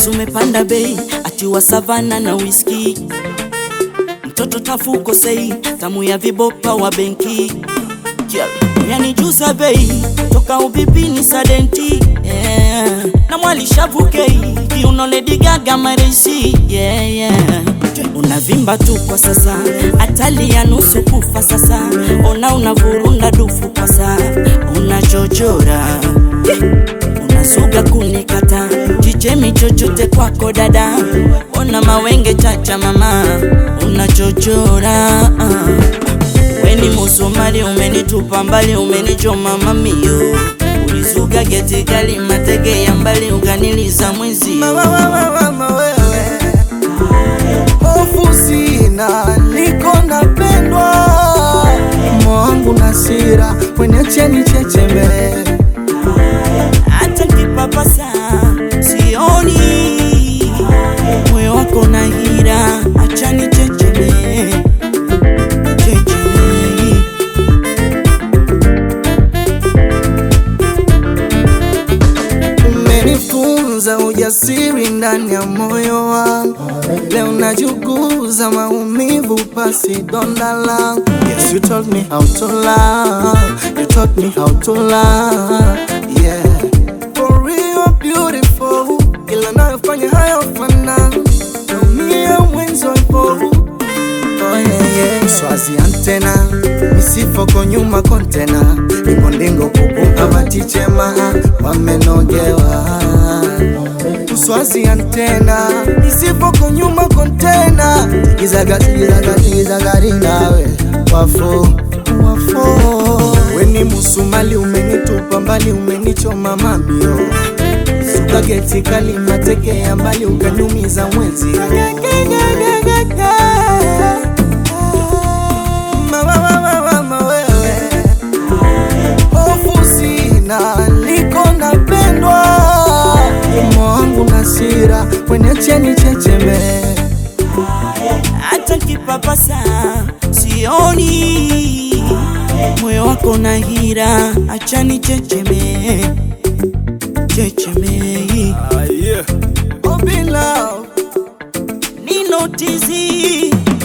umepanda bei, ati wa savana na whisky. Mtoto tafuko sei, tamu ya vibopa wa benki. Yani jusa bei, toka ubibini sadenti. Na mwali shavukei, kiuno Lady Gaga maresi. Unavimba tu kwa sasa, atali ya nusu kufa sasa. Ona unavurunda dufu kwa saa, unachochora unasuga kunikata. Chichemi chochote kwako dada, ona mawenge chacha mama, unachochora. Weni Musomali umenitupa mbali, umenichoma mamio. Ulizuga geti kali matege ya mbali, ukaniliza mwezi. Mama wewe, hofu sina, niko napendwa. Mwangu nasira, kwenye cheni checheme. Hata kipapasa, sioni moyo wako na hira, acha ni checheme. Umenifunza ujasiri ndani ya moyo wangu. Leo najuguza maumivu pasi donda langu. Yes, you taught me how to love. You taught me how to love. Yeah, for real beautiful. Kila nayofanya hayafana, naumia mwenzo ipo. Oh yeah. Swazi antena, misifoko nyuma kontena. Nikondingo kupunga matichema, wamenogewa. Swazi antena, misifoko nyuma kontena. Gizagari nawe, wafo. Weni Musomali umenitupa mbali, umenichoma mamio. Suka geti kali mateke ya mbali, ukanyumiza mwenzi. Mama wewe, hofu sina, niko napendwa. Mwangu nasira, kwenye cheni checheme. Hata kipapasa, sioni moyo wako na hira, acha ni checheme. Oh, be love. Ni notizi